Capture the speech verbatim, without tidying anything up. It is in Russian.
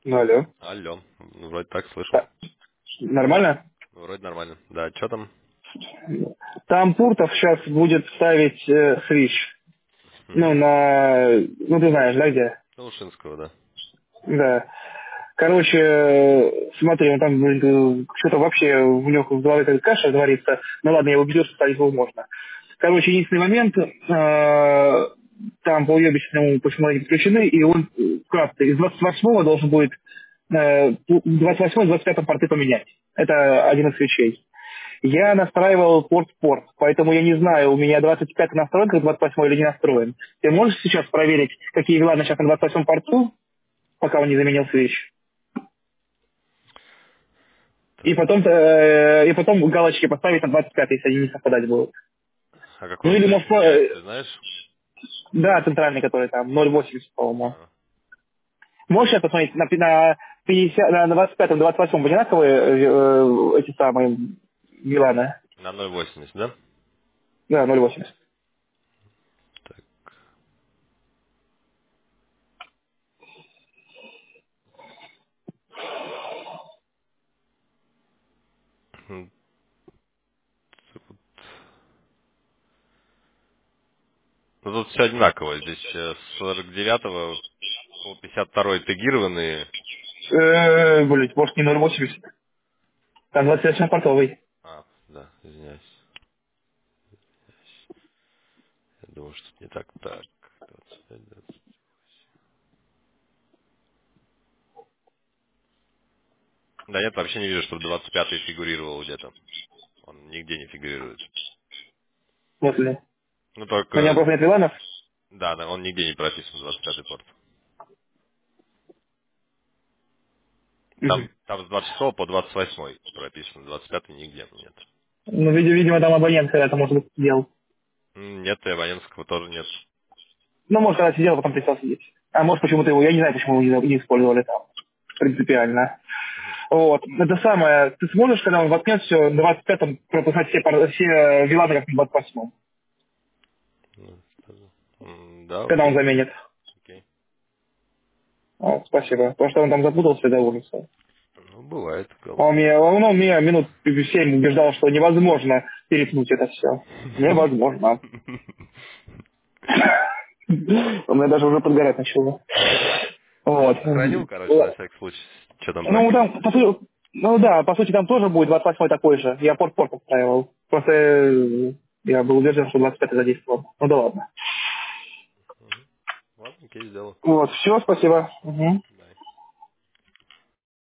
Ну, алло. Алло. Ну, вроде так слышу. Та- Нормально? Ну, вроде нормально. Да, что там? Там Пуртов сейчас будет ставить э, свич. Ну, Угу. на... Ну, ты знаешь, да, где? Ну, Ушинского, да. Да. Короче, э, смотри, он там блин, э, что-то вообще у него в голове как каша творится. Ну ладно, я убедил, что ставить его можно. Короче, единственный момент, э, там по уебищному почему они подключены, и он э, вкратце из двадцать восьмого должен будет э, двадцать восьмой двадцать пятом порты поменять. Это один из свечей. Я настраивал порт-порт, поэтому я не знаю, у меня двадцать пятый настроен как двадцать восьмой или не настроен. Ты можешь сейчас проверить, какие виланы сейчас на двадцать восьмом порту, пока он не заменил свеч? И Так. потом, э, и потом галочки поставить на двадцать пятый, если они не совпадать будут. А какой Ну он или свеч может, меняет, э, ты знаешь? да, центральный, который там ноль восемьдесят, по-моему. А, Можешь сейчас посмотреть, на, на, пятьдесят, на двадцать пятом, двадцать восьмом одинаковые э, э, эти самые виланы? на ноль восемьдесят, да? Да, ноль восемьдесят. Так. М, Ну, тут все одинаково. Здесь э, с сорок девятого по пятьдесят второй тегированные. Э, блядь, может не ноль восемьдесят. Там двадцать восемь портовый. А, да, извиняюсь. Я думаю, что не так. Так. двадцать пять, двадцать. Да нет, вообще не вижу, чтобы двадцать пятый фигурировал где-то. Он нигде не фигурирует. Вот ли. Ну, У меня только... просто нет виланов. Да, да, он нигде не прописан, двадцать пятый порт. Там, Мгм. там с двадцать шестого по двадцать восьмой прописано, двадцать пятый нигде нет. Ну, видимо, видимо, там абонент когда-то, может быть, сидел. М, Нет, и абонентского тоже нет. Ну, может, когда сидел, а потом перестал сидеть. А может, почему-то его, я не знаю, почему его не, не использовали там. Принципиально. Вот. Это самое, ты сможешь, когда он воткнет все, в двадцать пятом пропускать все, пар- все виланы, как в двадцать восьмом, Ну, что-то- М, Да, когда он окей, заменит? окей. Вот, спасибо. Потому что он там запутался до ужаса. Ну, бывает. кол- Он меня, он, он меня минут семь убеждал, что невозможно перепнуть это все. Невозможно. У меня даже уже подгорать начало. Ну, я Вот. сохранил, короче, на всякий случай, что там Ну, прогиб. там, по сути, ну да, по сути, там тоже будет двадцать восьмой такой же. Я порт-порт отстраивал. Просто э, я был уверен, что двадцать пятый задействовал. Ну да ладно. Ладно, окей, сделал. Вот, все, спасибо. Мгм.